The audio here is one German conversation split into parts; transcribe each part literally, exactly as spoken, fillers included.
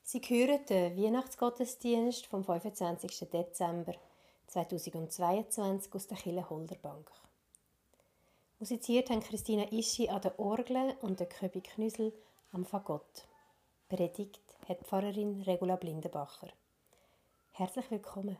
Sie hören den Weihnachtsgottesdienst vom fünfundzwanzigsten Dezember zweitausendzweiundzwanzig aus der Kirche Holderbank. Musiziert haben Christina Ischi an der Orgel und der Köbi Knüsel am Fagott. Predigt hat Pfarrerin Regula Blindenbacher. Herzlich willkommen.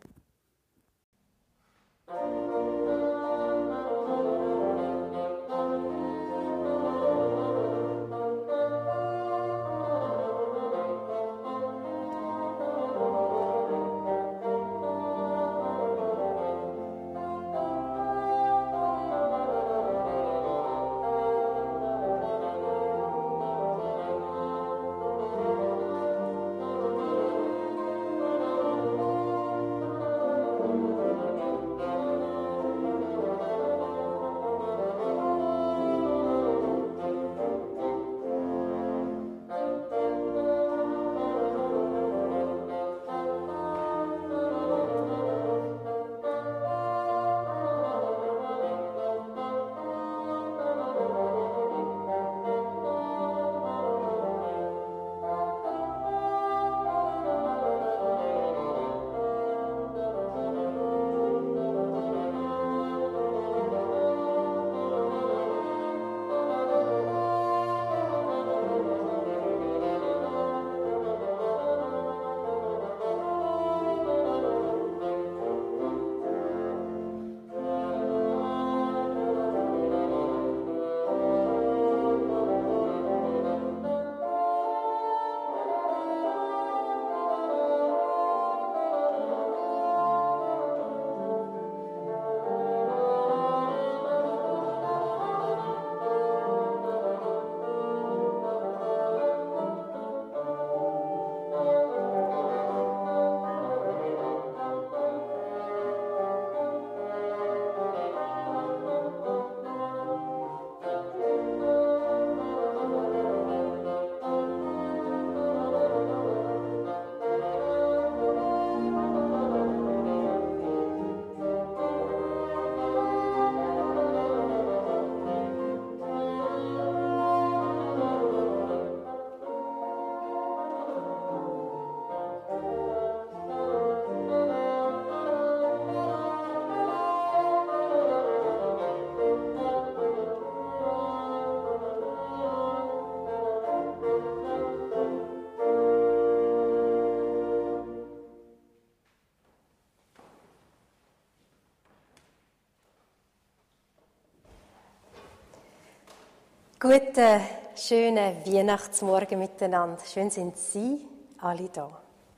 Guten, schönen Weihnachtsmorgen miteinander. Schön sind Sie alle da.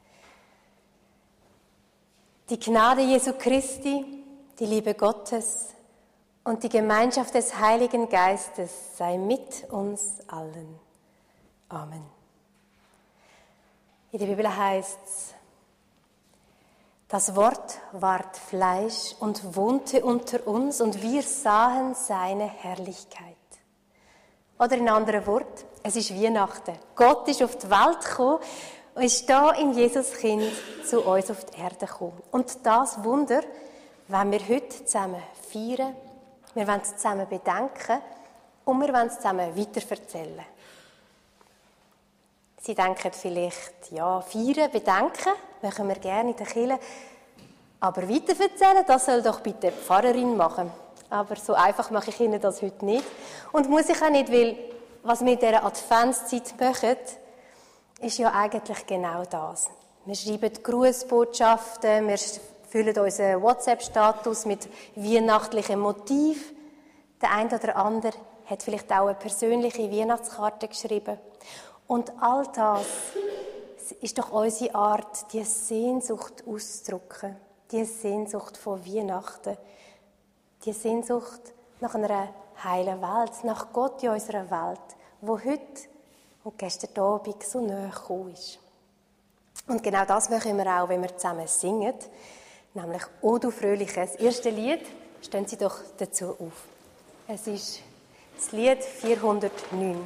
Die Gnade Jesu Christi, die Liebe Gottes und die Gemeinschaft des Heiligen Geistes sei mit uns allen. Amen. In der Bibel heißt es: Das Wort ward Fleisch und wohnte unter uns, und wir sahen seine Herrlichkeit. Oder in anderen Worten, es ist Weihnachten. Gott ist auf die Welt gekommen und ist da in Jesus Kind zu uns auf die Erde gekommen. Und das Wunder wollen wir heute zusammen feiern, wir wollen es zusammen bedenken und wir wollen es zusammen weiterverzählen. Sie denken vielleicht, ja, feiern, bedenken, machen wir gerne in der Kirche, aber weiterverzählen, das soll doch bitte die Pfarrerin machen. Aber so einfach mache ich Ihnen das heute nicht. Und muss ich auch nicht, weil was wir in dieser Adventszeit machen, ist ja eigentlich genau das. Wir schreiben Grußbotschaften, wir füllen unseren WhatsApp-Status mit weihnachtlichen Motiven. Der eine oder andere hat vielleicht auch eine persönliche Weihnachtskarte geschrieben. Und all das ist doch unsere Art, die Sehnsucht auszudrücken. Die Sehnsucht von Weihnachten. Die Sehnsucht nach einer heilen Welt, nach Gott in unserer Welt, wo heute und gestern Abend so nahe gekommen ist. Und genau das machen wir auch, wenn wir zusammen singen, nämlich «O du Fröhliche». Das erste Lied, stehen Sie doch dazu auf. Es ist das Lied vierhundertneun.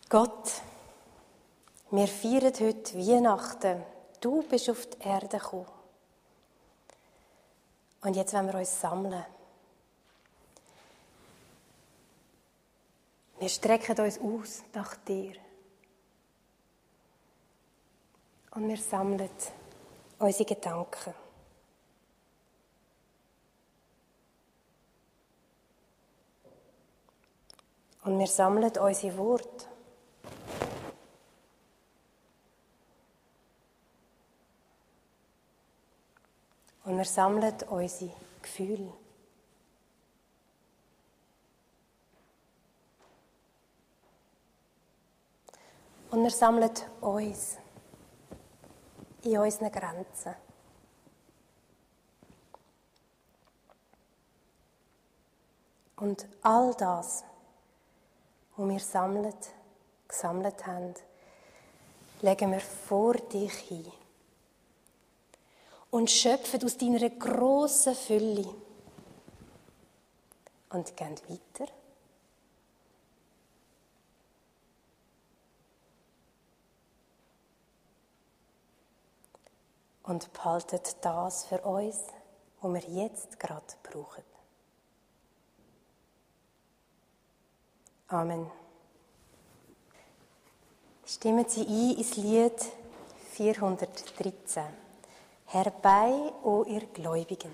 Gott, wir feiern heute Weihnachten. Du bist auf die Erde gekommen. Und jetzt wollen wir uns sammeln. Wir strecken uns aus nach dir. Und wir sammeln unsere Gedanken. Und wir sammeln unsere Worte. Und wir sammeln unsere Gefühle. Und wir sammeln uns in unseren Grenzen. Und all das, was wir sammeln, gesammelt haben, legen wir vor dich hin. Und schöpfen aus deiner grossen Fülle. Und gehen weiter. Und behalten das für uns, was wir jetzt gerade brauchen. Amen. Stimmen Sie ein ins Lied vierhundertdreizehn. Herbei, o ihr Gläubigen.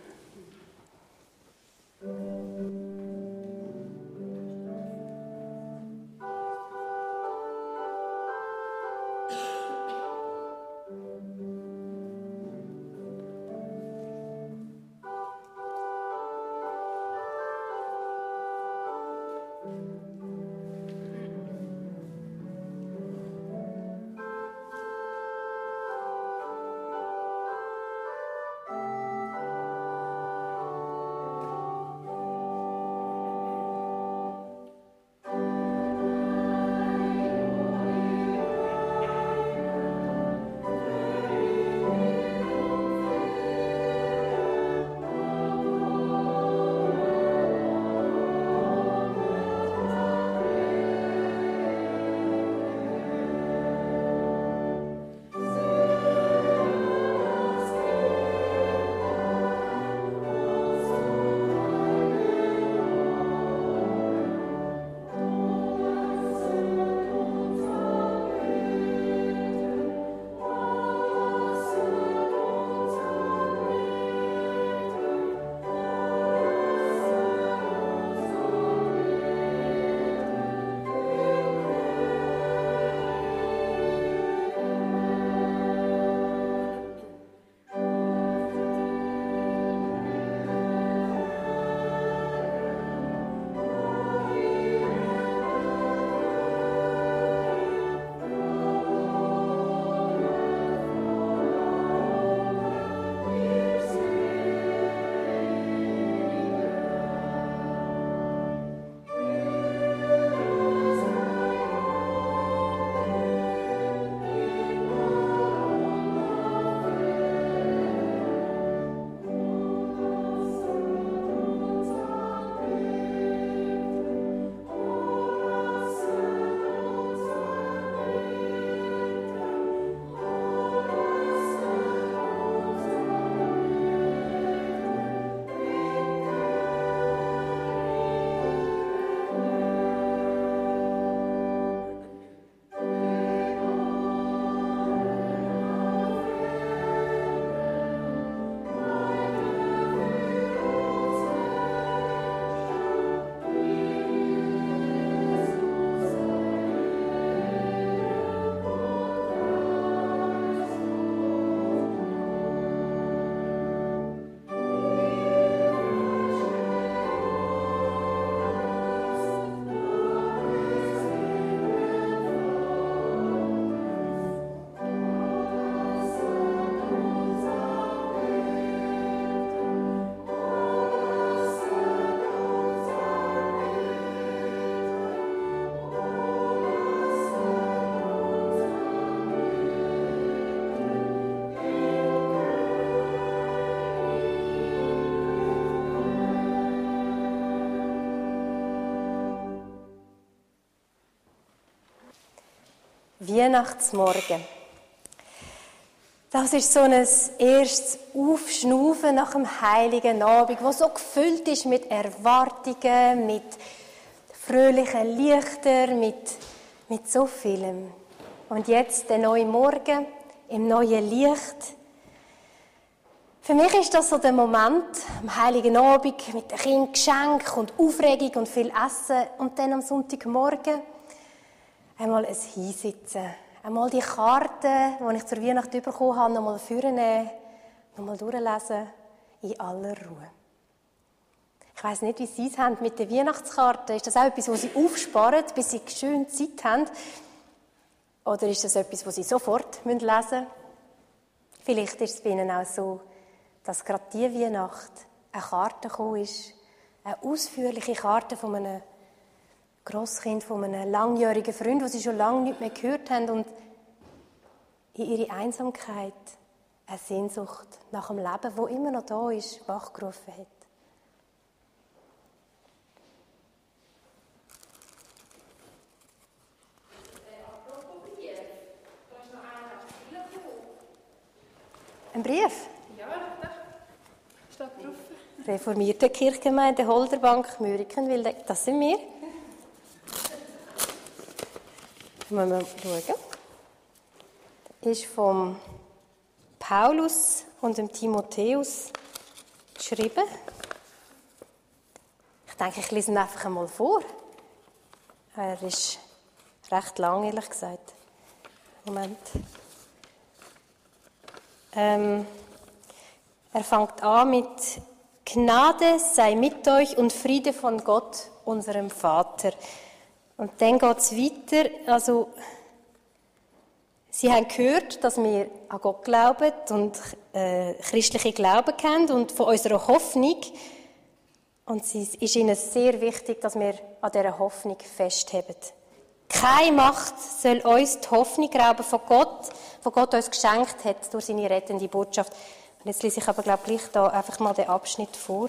Weihnachtsmorgen. Das ist so ein erstes Aufschnaufen nach dem Heiligen Abend, das so gefüllt ist mit Erwartungen, mit fröhlichen Lichtern, mit, mit so vielem. Und jetzt der neue Morgen im neuen Licht. Für mich ist das so der Moment am Heiligen Abend mit den Kindern, Geschenk und Aufregung und viel Essen und dann am Sonntagmorgen einmal ein Hinsitzen. Einmal die Karten, die ich zur Weihnacht bekommen habe, nochmal vornehmen, nochmal durchlesen, in aller Ruhe. Ich weiss nicht, wie Sie es haben mit den Weihnachtskarten. Ist das auch etwas, das Sie aufsparen, bis Sie schön Zeit haben? Oder ist das etwas, das Sie sofort lesen müssen? Vielleicht ist es bei Ihnen auch so, dass gerade diese Weihnacht eine Karte gekommen ist, eine ausführliche Karte von einem Grosskind, von einem langjährigen Freund, den Sie schon lange nicht mehr gehört haben und in ihre Einsamkeit eine Sehnsucht nach dem Leben, wo immer noch da ist, wachgerufen hat. Ein Brief? Ja, da steht drauf. Reformierte Kirchgemeinde Holderbank, Mürickenwil, das sind wir. Mal schauen. Ist vom Paulus und dem Timotheus geschrieben. Ich denke, ich lese ihn einfach einmal vor. Er ist recht lang, ehrlich gesagt. Moment. Ähm, er fängt an mit Gnade sei mit euch und Friede von Gott, unserem Vater. Und dann geht es weiter. Also, Sie haben gehört, dass wir an Gott glauben und äh, christliche Glauben kennen und von unserer Hoffnung. Und es ist Ihnen sehr wichtig, dass wir an dieser Hoffnung festheben. Keine Macht soll uns die Hoffnung rauben von Gott, die Gott uns geschenkt hat durch seine rettende Botschaft. Und jetzt lese ich aber, glaube ich, gleich da einfach mal den Abschnitt vor.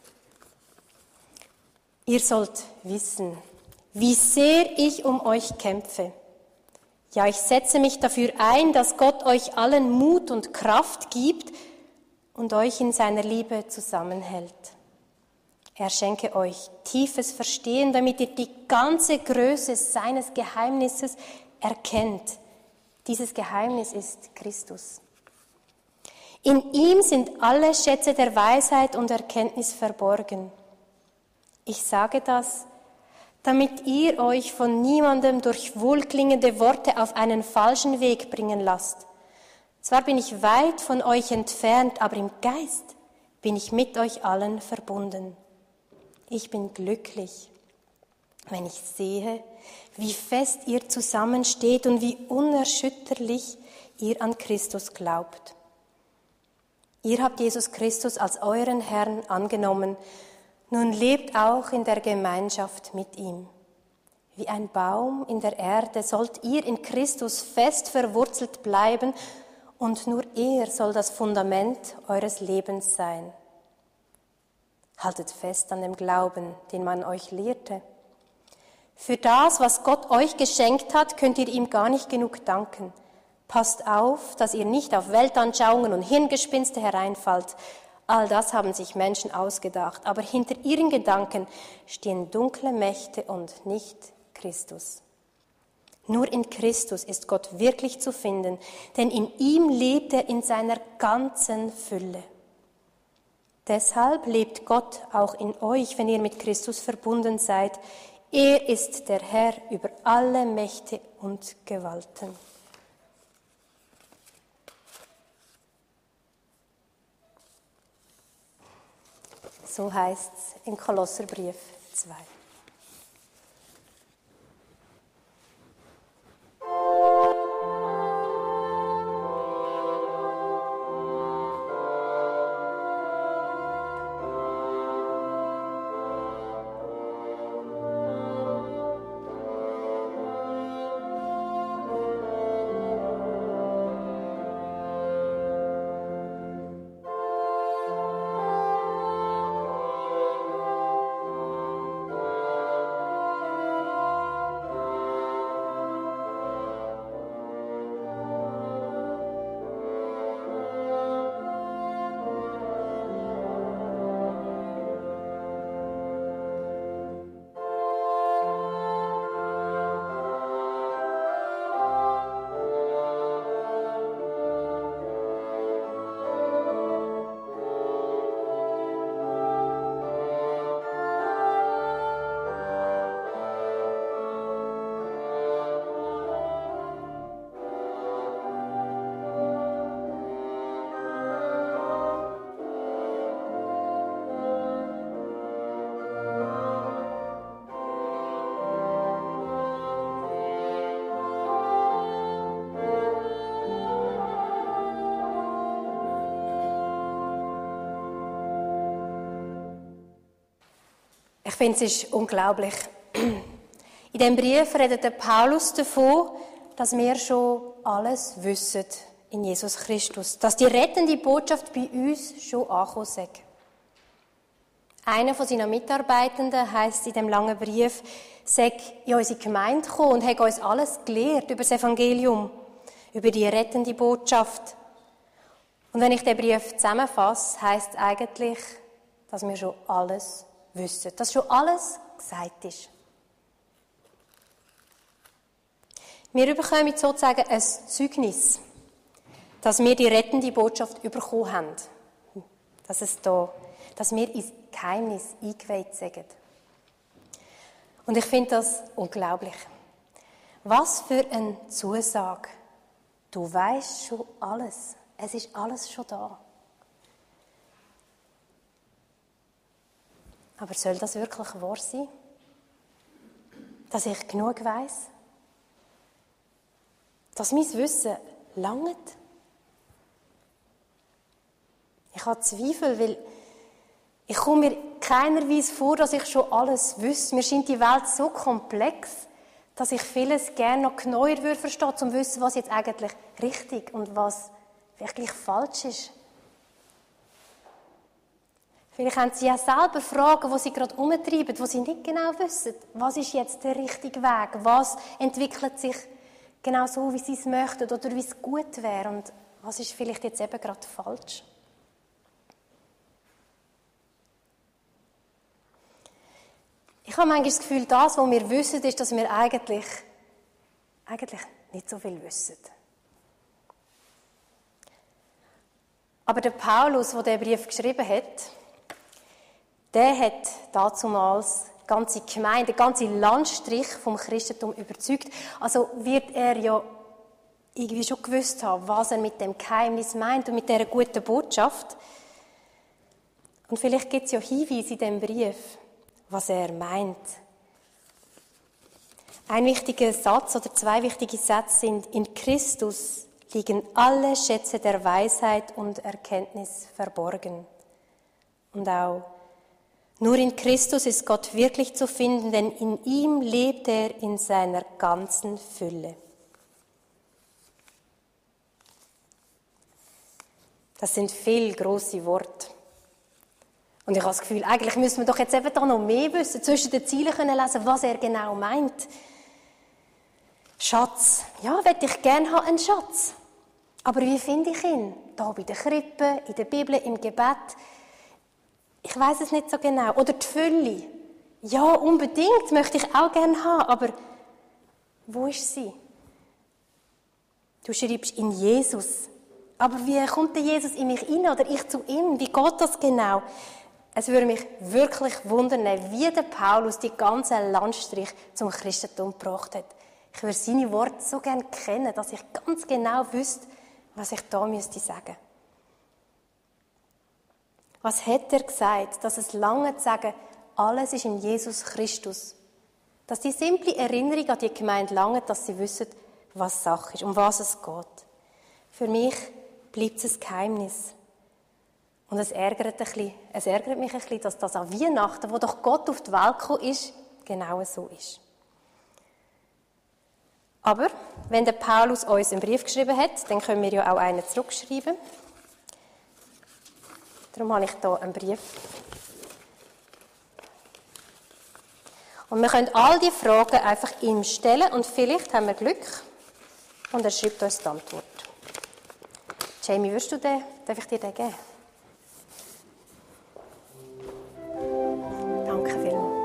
Ihr sollt wissen, wie sehr ich um euch kämpfe. Ja, ich setze mich dafür ein, dass Gott euch allen Mut und Kraft gibt und euch in seiner Liebe zusammenhält. Er schenke euch tiefes Verstehen, damit ihr die ganze Größe seines Geheimnisses erkennt. Dieses Geheimnis ist Christus. In ihm sind alle Schätze der Weisheit und Erkenntnis verborgen. Ich sage das, damit ihr euch von niemandem durch wohlklingende Worte auf einen falschen Weg bringen lasst. Zwar bin ich weit von euch entfernt, aber im Geist bin ich mit euch allen verbunden. Ich bin glücklich, wenn ich sehe, wie fest ihr zusammensteht und wie unerschütterlich ihr an Christus glaubt. Ihr habt Jesus Christus als euren Herrn angenommen. Nun lebt auch in der Gemeinschaft mit ihm. Wie ein Baum in der Erde sollt ihr in Christus fest verwurzelt bleiben und nur er soll das Fundament eures Lebens sein. Haltet fest an dem Glauben, den man euch lehrte. Für das, was Gott euch geschenkt hat, könnt ihr ihm gar nicht genug danken. Passt auf, dass ihr nicht auf Weltanschauungen und Hirngespinste hereinfallt. All das haben sich Menschen ausgedacht, aber hinter ihren Gedanken stehen dunkle Mächte und nicht Christus. Nur in Christus ist Gott wirklich zu finden, denn in ihm lebt er in seiner ganzen Fülle. Deshalb lebt Gott auch in euch, wenn ihr mit Christus verbunden seid. Er ist der Herr über alle Mächte und Gewalten. So heißt es im Kolosserbrief zwei. Ich finde, es ist unglaublich. In diesem Brief redet der Paulus davon, dass wir schon alles wissen in Jesus Christus. Dass die rettende Botschaft bei uns schon angekommen ist. Einer von seinen Mitarbeitenden heisst in dem langen Brief, sei in unsere Gemeinde gekommen und hat uns alles gelehrt über das Evangelium, über die rettende Botschaft. Und wenn ich den Brief zusammenfasse, heisst es eigentlich, dass wir schon alles wissen, dass schon alles gesagt ist. Wir bekommen sozusagen ein Zeugnis, dass wir die rettende Botschaft bekommen haben. Dass, es da, dass wir ins Geheimnis eingeweiht sind. Und ich finde das unglaublich. Was für eine Zusage. Du weißt schon alles. Es ist alles schon da. Aber soll das wirklich wahr sein? Dass ich genug weiss? Dass mein Wissen langt? Ich habe Zweifel, weil ich komme mir keinerweise vor, dass ich schon alles wüsste. Mir scheint die Welt so komplex, dass ich vieles gerne noch genauer verstehen würde, um zu wissen, was jetzt eigentlich richtig und was wirklich falsch ist. Vielleicht haben Sie ja selber Fragen, die Sie gerade umtreiben, wo Sie nicht genau wissen, was ist jetzt der richtige Weg, was entwickelt sich genau so, wie Sie es möchten oder wie es gut wäre und was ist vielleicht jetzt eben gerade falsch. Ich habe manchmal das Gefühl, das, was wir wissen, ist, dass wir eigentlich, eigentlich nicht so viel wissen. Aber der Paulus, der diesen Brief geschrieben hat, der hat dazumals die ganze Gemeinde, den ganzen Landstrich vom Christentum überzeugt. Also wird er ja irgendwie schon gewusst haben, was er mit dem Geheimnis meint und mit dieser guten Botschaft. Und vielleicht gibt es ja Hinweise in diesem Brief, was er meint. Ein wichtiger Satz oder zwei wichtige Sätze sind: In Christus liegen alle Schätze der Weisheit und Erkenntnis verborgen. Und auch: Nur in Christus ist Gott wirklich zu finden, denn in ihm lebt er in seiner ganzen Fülle. Das sind viel grosse Worte. Und ich habe das Gefühl, eigentlich müssen wir doch jetzt eben da noch mehr wissen, zwischen den Zielen können lesen, was er genau meint. Schatz. Ja, möchte ich gerne haben, einen Schatz. Aber wie finde ich ihn? Da bei der Krippe, in der Bibel, im Gebet. Ich weiß es nicht so genau. Oder die Fülle. Ja, unbedingt, möchte ich auch gerne haben. Aber wo ist sie? Du schreibst in Jesus. Aber wie kommt der Jesus in mich hinein oder ich zu ihm? Wie geht das genau? Es würde mich wirklich wundern, wie der Paulus die ganze Landstrich zum Christentum gebracht hat. Ich würde seine Worte so gerne kennen, dass ich ganz genau wüsste, was ich da müsste sagen. Was hat er gesagt, dass es lange zu sagen, alles ist in Jesus Christus? Dass die simple Erinnerung an die Gemeinde lange, dass sie wissen, was Sache ist, um was es geht. Für mich bleibt es ein Geheimnis. Und es ärgert, ein bisschen, es ärgert mich ein bisschen, dass das an Weihnachten, wo doch Gott auf die Welt gekommen ist, genau so ist. Aber wenn der Paulus uns einen Brief geschrieben hat, dann können wir ja auch einen zurückschreiben. Darum habe ich hier einen Brief. Und wir können all die Fragen einfach ihm stellen und vielleicht haben wir Glück und er schreibt uns die Antwort. Jamie, würdest du den, darf ich dir den geben? Danke vielmals.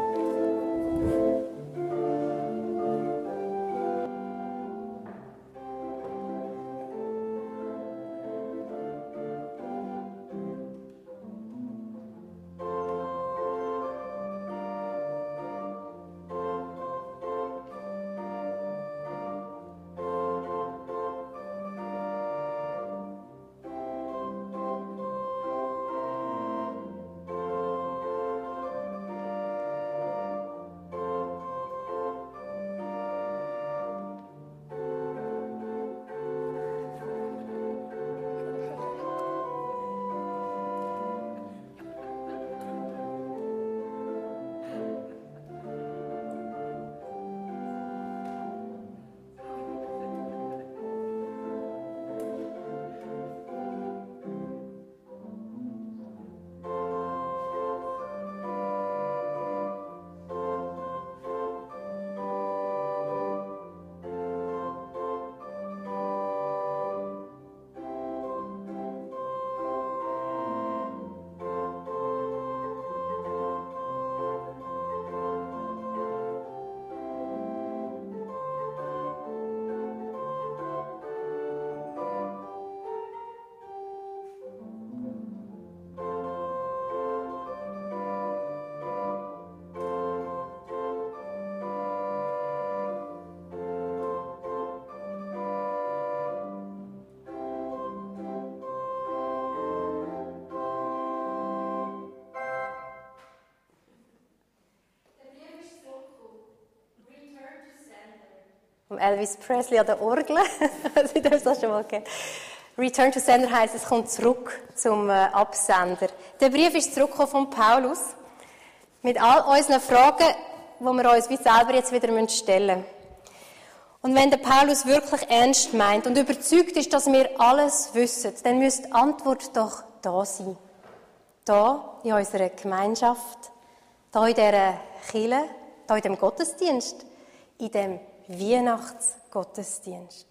vom Elvis Presley an der Orgel. Also, ich habe das schon mal gehört. Return to Sender heisst, es kommt zurück zum äh, Absender. Der Brief ist zurückgekommen von Paulus mit all unseren Fragen, die wir uns wie selber jetzt wieder stellen müssen. Und wenn der Paulus wirklich ernst meint und überzeugt ist, dass wir alles wissen, dann müsste die Antwort doch da sein. Da in unserer Gemeinschaft, da in dieser Kirche, da in dem Gottesdienst, in dem Weihnachtsgottesdienst.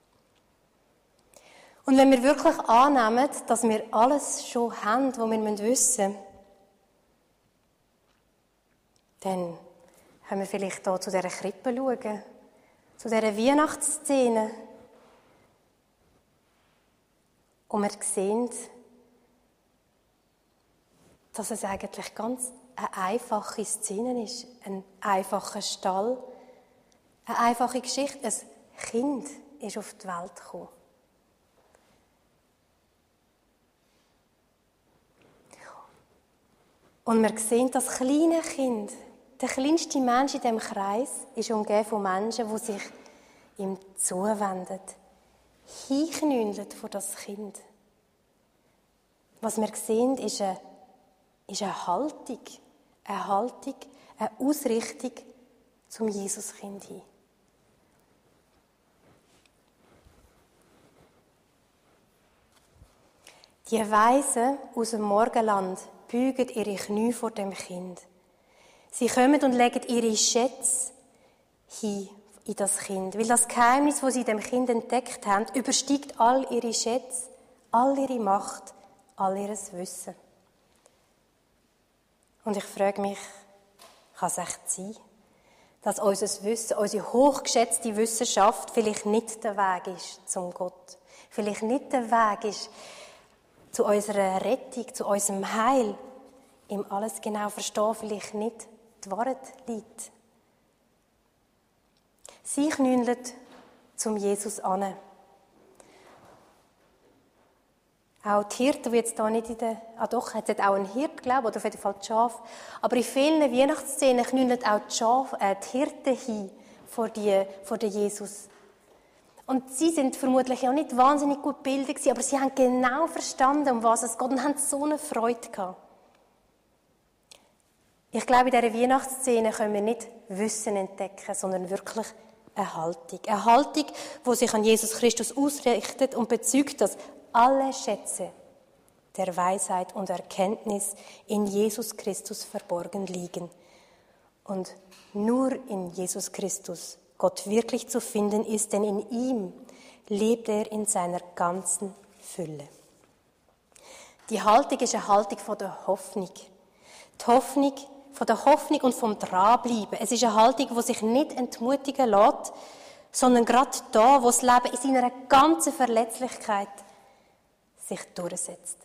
Und wenn wir wirklich annehmen, dass wir alles schon haben, was wir wissen müssen, dann können wir vielleicht hier zu dieser Krippe schauen, zu dieser Weihnachtsszene. Und wir sehen, dass es eigentlich ganz eine einfache Szene ist, ein einfacher Stall, eine einfache Geschichte. Ein Kind ist auf die Welt gekommen. Und wir sehen, das kleine Kind, der kleinste Mensch in diesem Kreis, ist umgeben von Menschen, die sich ihm zuwenden, hinknüllen vor das Kind. Was wir sehen, ist eine, ist eine Haltung, eine Haltung, eine Ausrichtung zum Jesuskind hin. Die Weisen aus dem Morgenland beugen ihre Knie vor dem Kind. Sie kommen und legen ihre Schätze hin in das Kind. Weil das Geheimnis, das sie in dem Kind entdeckt haben, übersteigt all ihre Schätze, all ihre Macht, all ihr Wissen. Und ich frage mich, kann es echt sein, dass unser Wissen, unsere hochgeschätzte Wissenschaft vielleicht nicht der Weg ist zum Gott? Vielleicht nicht der Weg ist zu unserer Rettung, zu unserem Heil? Im alles genau verstehen vielleicht nicht die Wahrheit liegt. Sie knüllen zum Jesus an. Auch die Hirten, die jetzt hier nicht in der... Ah doch, es hat auch einen Hirt, glaube ich, oder auf jeden Fall die Schafe. Aber in vielen Weihnachtsszenen knüllen auch die, Schafe, äh, die Hirten hin vor, die, vor den Jesus. Und sie sind vermutlich auch nicht wahnsinnig gut gebildet gewesen, aber sie haben genau verstanden, um was es geht und haben so eine Freude gehabt. Ich glaube, in dieser Weihnachtsszene können wir nicht Wissen entdecken, sondern wirklich eine Haltung. Eine Haltung, die sich an Jesus Christus ausrichtet und bezeugt, dass alle Schätze der Weisheit und Erkenntnis in Jesus Christus verborgen liegen. Und nur in Jesus Christus Gott wirklich zu finden ist, denn in ihm lebt er in seiner ganzen Fülle. Die Haltung ist eine Haltung von der Hoffnung. Die Hoffnung von der Hoffnung und vom Dranbleiben. Es ist eine Haltung, die sich nicht entmutigen lässt, sondern gerade da, wo das Leben in seiner ganzen Verletzlichkeit sich durchsetzt.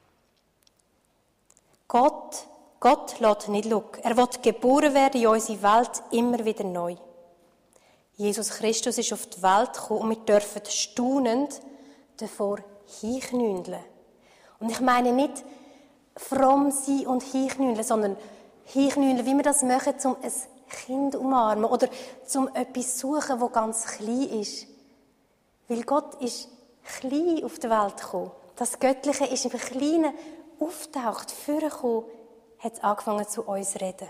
Gott, Gott lässt nicht schauen. Er will geboren werden in unsere Welt immer wieder neu. Jesus Christus ist auf die Welt gekommen und wir dürfen staunend davor hinknüllen. Und ich meine nicht fromm sein und hinknüllen, sondern hinknüllen, wie wir das machen, um ein Kind umarmen oder um etwas suchen, das ganz klein ist. Weil Gott ist klein auf die Welt gekommen. Das Göttliche ist im Kleinen auftaucht, vorgekommen, hat angefangen zu uns zu reden.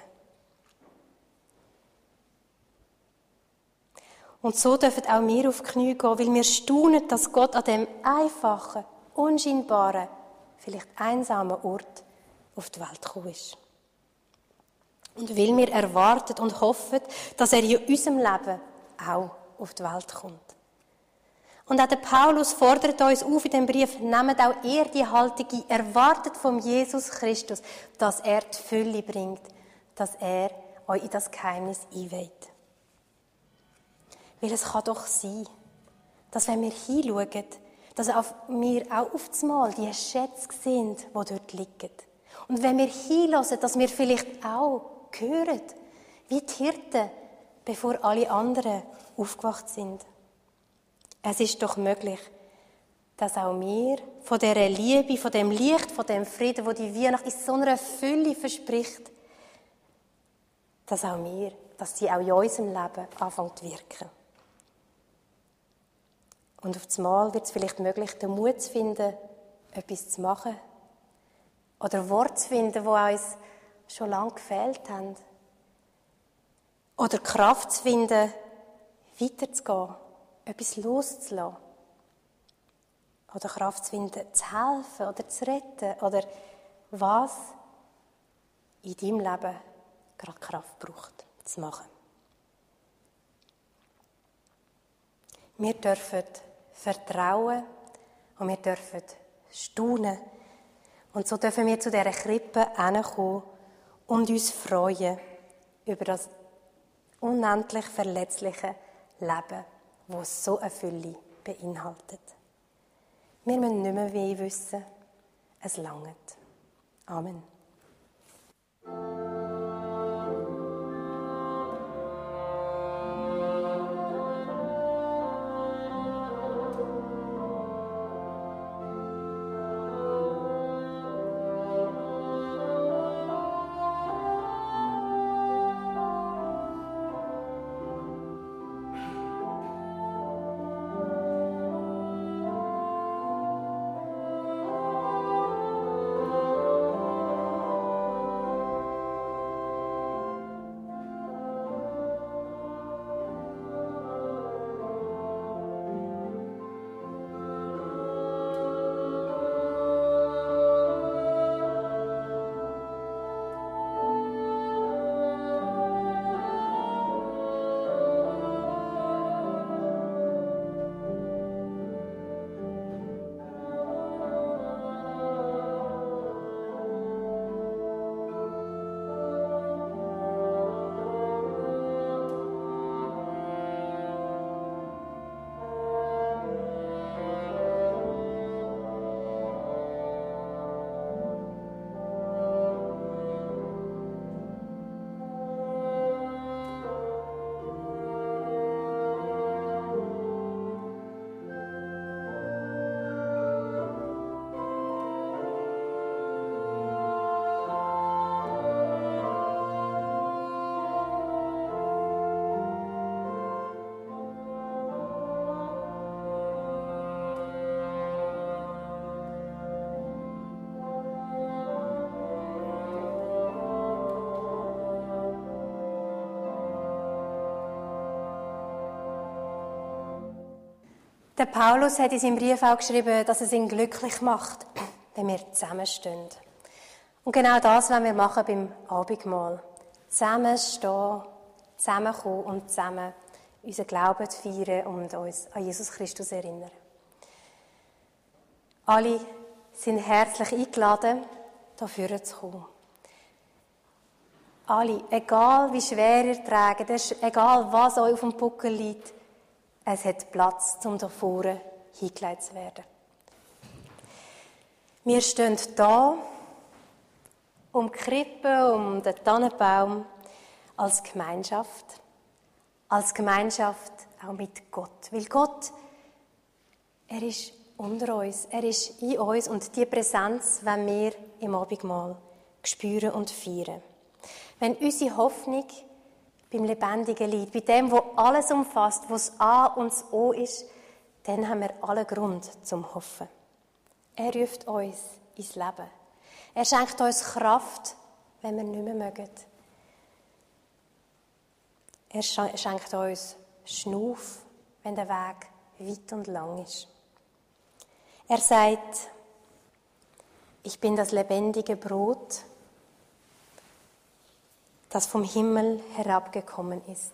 Und so dürfen auch wir auf die Knie gehen, weil wir staunen, dass Gott an dem einfachen, unscheinbaren, vielleicht einsamen Ort auf die Welt gekommen ist. Und weil wir erwarten und hoffen, dass er in unserem Leben auch auf die Welt kommt. Und auch der Paulus fordert uns auf in dem Brief, nehmt auch ihr die Haltung ein, erwartet vom Jesus Christus, dass er die Fülle bringt, dass er euch in das Geheimnis einweiht. Weil es kann doch sein, dass wenn wir hinschauen, dass wir auch auf das Mal die Schätze sehen, die dort liegen. Und wenn wir hinhören, dass wir vielleicht auch hören, wie die Hirten, bevor alle anderen aufgewacht sind. Es ist doch möglich, dass auch wir von dieser Liebe, von dem Licht, von dem Frieden, wo die Weihnacht in so einer Fülle verspricht, dass auch wir, dass sie auch in unserem Leben anfangen zu wirken. Und auf einmal wird es vielleicht möglich, den Mut zu finden, etwas zu machen. Oder Worte zu finden, die uns schon lange gefehlt haben. Oder Kraft zu finden, weiterzugehen, etwas loszulassen. Oder Kraft zu finden, zu helfen oder zu retten. Oder was in deinem Leben gerade Kraft braucht, zu machen. Wir dürfen vertrauen und wir dürfen staunen. Und so dürfen wir zu dieser Krippe hinkommen und uns freuen über das unendlich verletzliche Leben, das so eine Fülle beinhaltet. Wir müssen nicht mehr weh wissen, es langt. Amen. Der Paulus hat in seinem Brief auch geschrieben, dass es ihn glücklich macht, wenn wir zusammenstehen. Und genau das wollen wir machen beim Abendmahl. Zusammenstehen, zusammenkommen und zusammen unseren Glauben zu feiern und uns an Jesus Christus erinnern. Alle sind herzlich eingeladen, hierher zu kommen. Alle, egal wie schwer ihr tragt, egal was euch auf dem Buckel liegt, es hat Platz, um da vorne hingelegt zu werden. Wir stehen da, um die Krippe, um den Tannenbaum, als Gemeinschaft. Als Gemeinschaft auch mit Gott. Weil Gott, er ist unter uns, er ist in uns und diese Präsenz wollen wir im Abendmahl spüren und feiern. Wenn unsere Hoffnung beim Lebendigen liegt, bei dem, wo alles umfasst, wo das A und das O ist, dann haben wir allen Grund zum Hoffen. Er ruft uns ins Leben. Er schenkt uns Kraft, wenn wir nicht mehr mögen. Er schenkt uns Schnuff, wenn der Weg weit und lang ist. Er sagt, ich bin das lebendige Brot, das vom Himmel herabgekommen ist.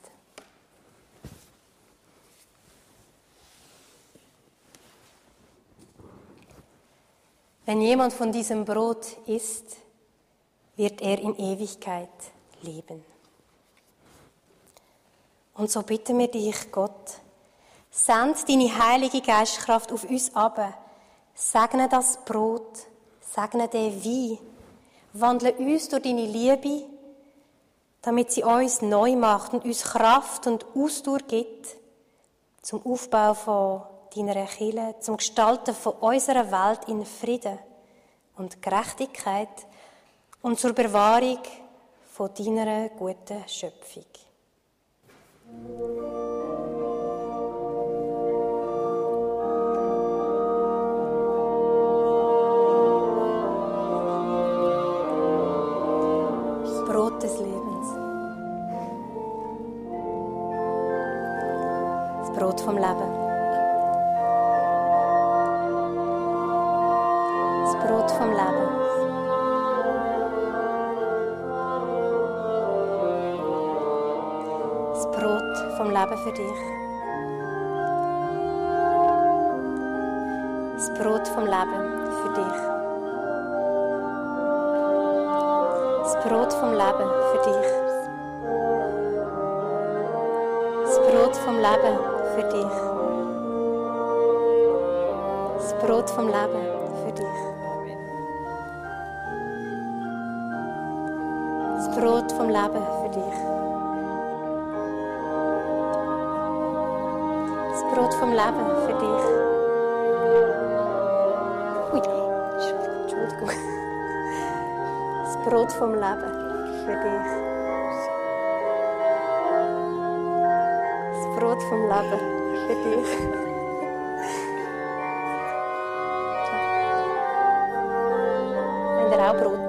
Wenn jemand von diesem Brot isst, wird er in Ewigkeit leben. Und so bitten wir dich, Gott, send deine heilige Geistkraft auf uns ab, segne das Brot, segne den Wein, wandle uns durch deine Liebe, damit sie uns neu macht und uns Kraft und Ausdauer gibt zum Aufbau von deiner Kirche, zum Gestalten von unserer Welt in Frieden und Gerechtigkeit und zur Bewahrung von deiner guten Schöpfung. Brot des Lebens. Das Brot vom Leben. Das Brot vom Leben. Das Brot vom Leben für dich. Das Brot vom Leben für dich. Das Brot vom Leben für dich. Das Brot vom Leben für dich. Das Brot vom Leben für dich. Das Brot vom Leben für dich. Das Brot vom Leben für dich. Ui, Entschuldigung. Das Brot vom Leben für dich. Das Brot vom Leben für dich. Habt ihr auch Brot?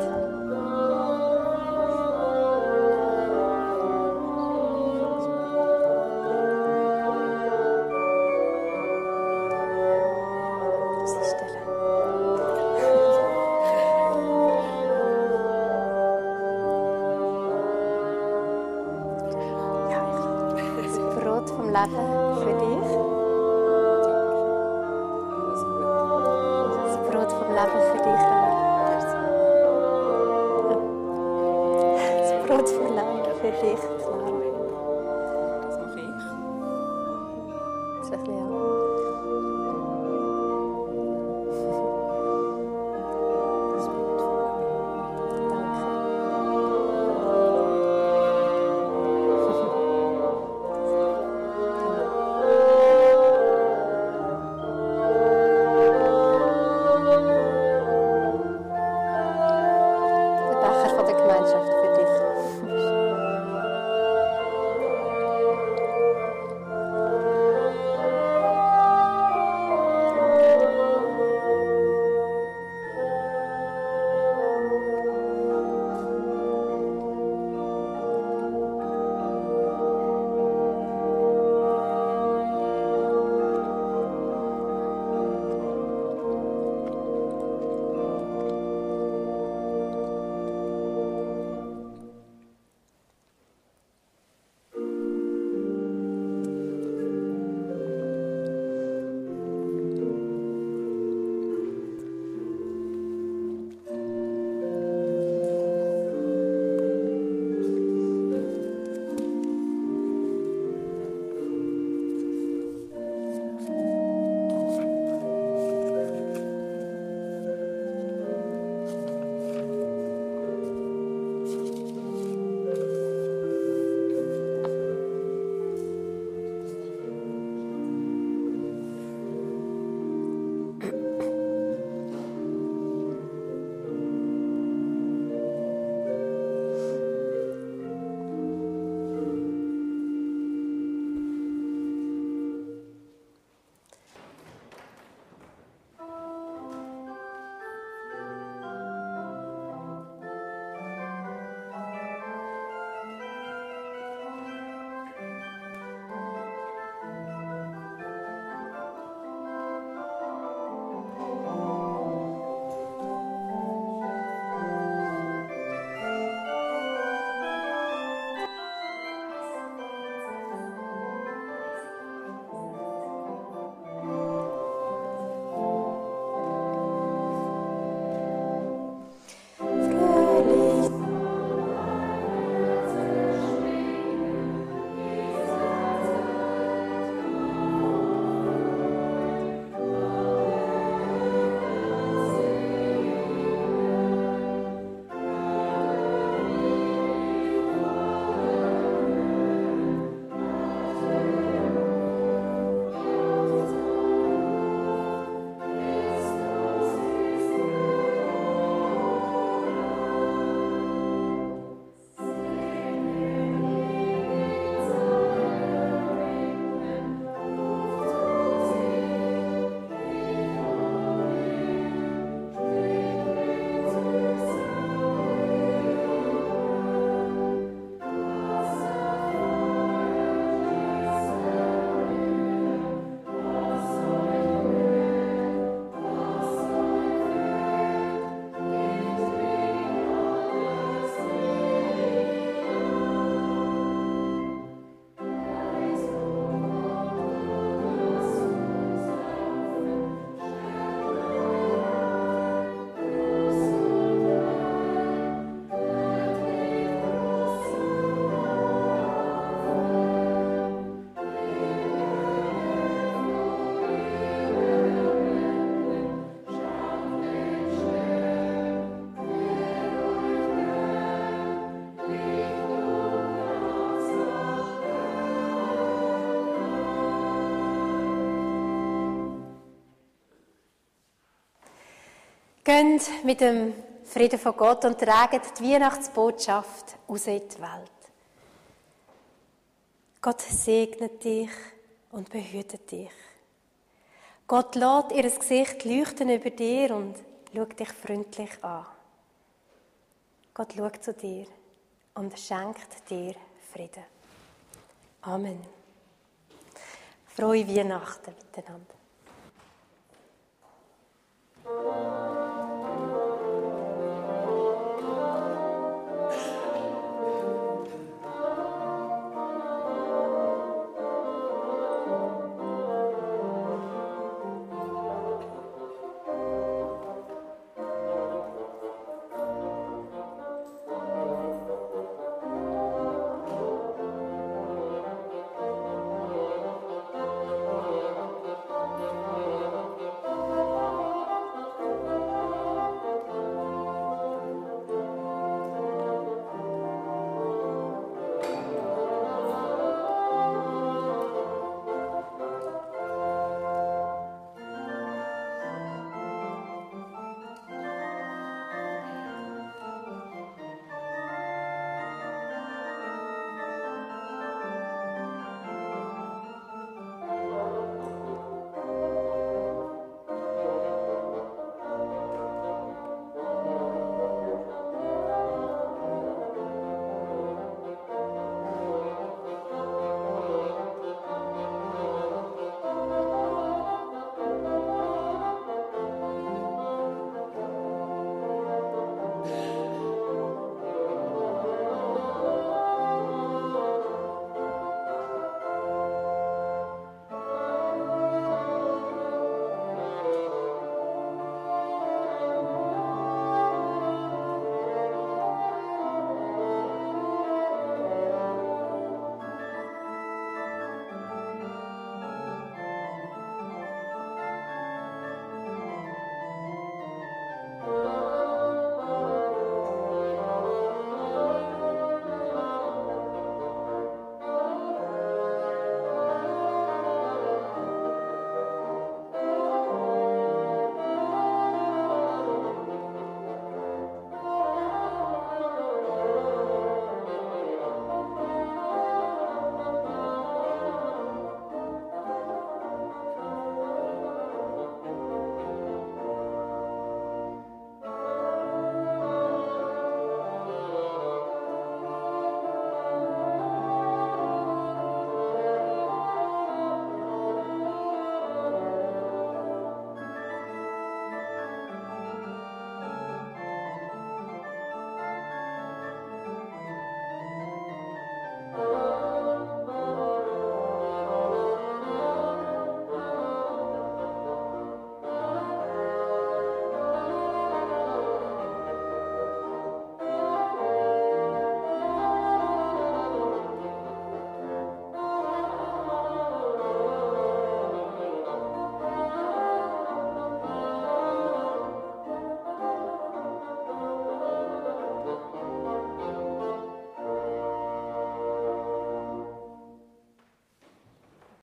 Leben für dich. Das Brot vom Leben für dich, Laura. Das Brot vom Leben für dich, Clara. Das mache ich. Das ist ein bisschen, ja. Das Brot vom Leben. Danke. Geht mit dem Frieden von Gott und tragen die Weihnachtsbotschaft raus in die Welt. Gott segnet dich und behütet dich. Gott lässt ihr Gesicht leuchten über dir und schaut dich freundlich an. Gott schaut zu dir und schenkt dir Frieden. Amen. Frohe Weihnachten miteinander.